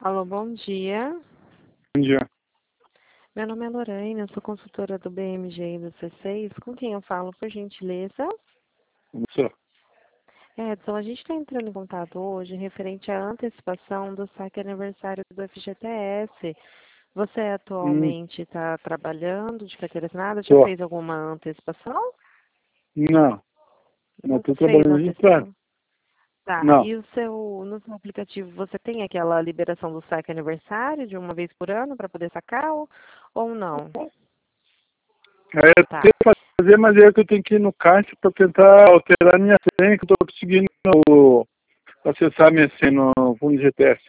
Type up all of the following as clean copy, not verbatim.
Alô, bom dia. Bom dia. Meu nome é Lorraine, eu sou consultora do BMG e do C6. Com quem eu falo, por gentileza? Só. Edson, a gente está entrando em contato hoje referente à antecipação do saque aniversário do FGTS. Você atualmente está trabalhando de carteira assinada? Já Tô. fez alguma antecipação? Não, não Nunca estou fez trabalhando registrado. antecipação? Tá. Não. E no seu aplicativo você tem aquela liberação do saque aniversário de uma vez por ano para poder sacar ou não? É Tá. ter que fazer, mas é que eu tenho que ir no caixa para tentar alterar minha senha, que eu estou conseguindo acessar minha senha no fundo GTS.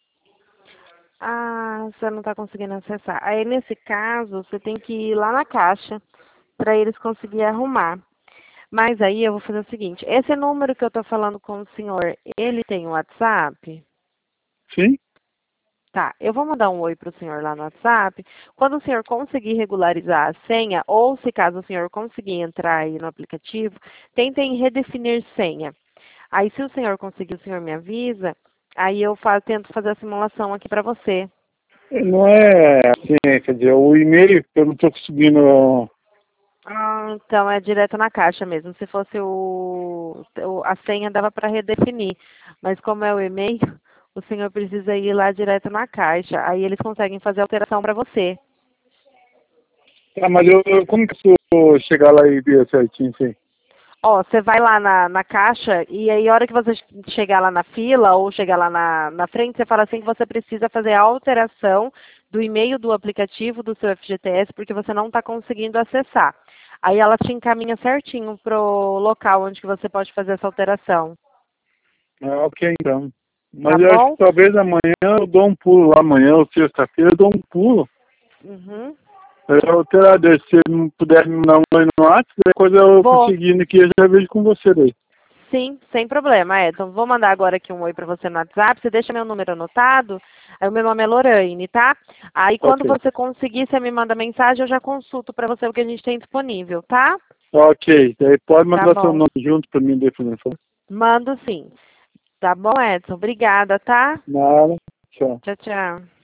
Ah, você não está conseguindo acessar. Aí, nesse caso, você tem que ir lá na caixa para eles conseguirem arrumar. Mas aí eu vou fazer o seguinte, esse número que eu estou falando com o senhor, ele tem o WhatsApp? Sim? Tá, eu vou mandar um oi para o senhor lá no WhatsApp. Quando o senhor conseguir regularizar a senha, ou se caso o senhor conseguir entrar aí no aplicativo, tentem redefinir senha. Aí, se o senhor conseguir, o senhor me avisa, aí eu tento fazer a simulação aqui para você. Não é assim, quer dizer, o e-mail eu não estou conseguindo. Ah, então é direto na caixa mesmo. Se fosse a senha dava para redefinir, mas como é o e-mail, o senhor precisa ir lá direto na caixa. Aí eles conseguem fazer a alteração para você. Tá, mas como que eu vou chegar lá e ver certinho, sim? Ó, você vai lá na caixa e aí a hora que você chegar lá na fila ou chegar lá na frente, você fala assim que você precisa fazer a alteração do e-mail do aplicativo do seu FGTS porque você não está conseguindo acessar. Aí ela te encaminha certinho pro local onde que você pode fazer essa alteração. Ah, ok, então. Tá Mas eu acho que bom? talvez amanhã eu dou um pulo lá, amanhã ou sexta-feira eu dou um pulo. Uhum. Eu terá, se não puder me dar um oi no WhatsApp, depois eu Vou. conseguindo aqui, eu já vejo com você daí. Sim, sem problema, Edson. Vou mandar agora aqui um oi para você no WhatsApp. Você deixa meu número anotado. Aí o meu nome é Lorraine, tá? Aí quando Ok. você conseguir, você me manda mensagem, eu já consulto para você o que a gente tem disponível, tá? Ok. Daí pode Tá mandar seu bom. nome junto para mim depois, por favor. Mando sim. Tá bom, Edson? Obrigada, tá? Nada. Tchau. Tchau, tchau.